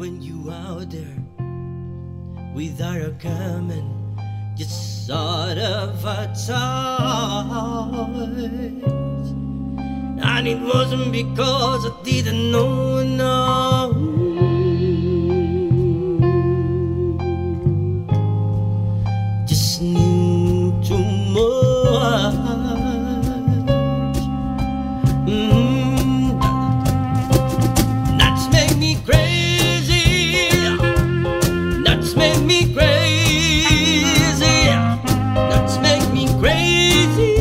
when you out there without a comment, just sort of a touch. And it wasn't because I didn't know, no. Just knew too much. That's made me crazy. That's made me crazy. That's made me crazy.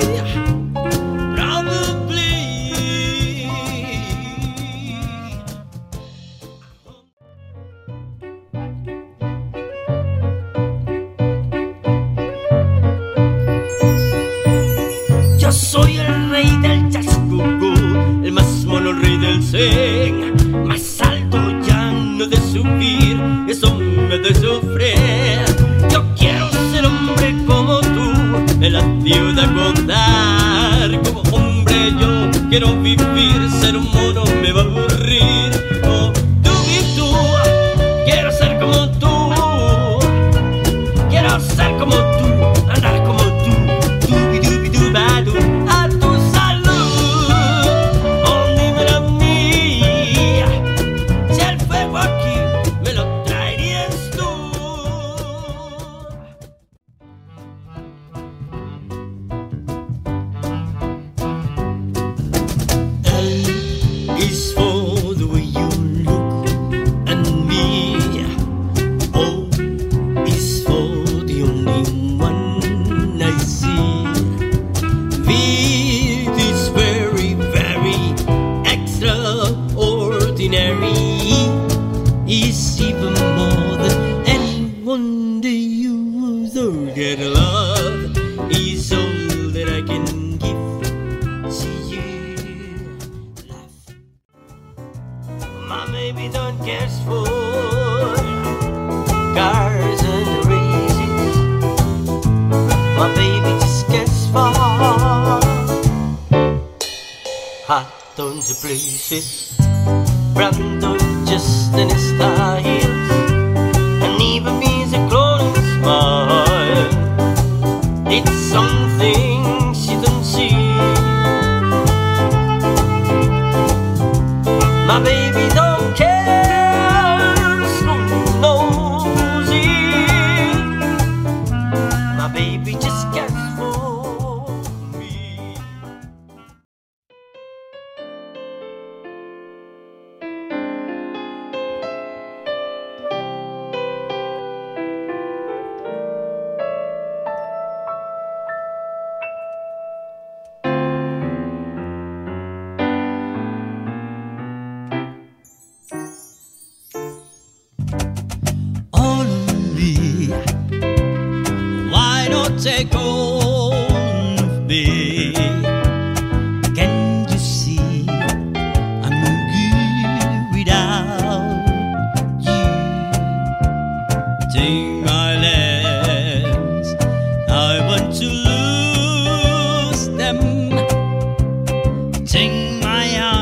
Yo soy el rey del jazz cucú, el más mono rey del swing, más alto ya no de subir, eso me de sufrir. Yo quiero ser hombre como tú, en la ciudad contar. Como hombre yo quiero vivir, ser un mono me va a aburrir. Oh, tú y tú, quiero ser como tú, quiero ser como tú, andar como tú. A tu salud, oh, dímelo a mí, si el fuego aquí me lo traerías tú. L is for the way you look at me. O is for the only one I see. It is very, very extraordinary. It's even more than anyone that you get. Love is all that I can give to you. Life. My baby don't care for cars and races. My baby just cares for hot on the places, brand just in his styles, and even means a clown smile. It's something she don't see. My baby don't care, so nosy. My baby just cares for me. Why not take hold of me? Can you see I'm no good without you? Take my legs, I want to lose them. Take my arms,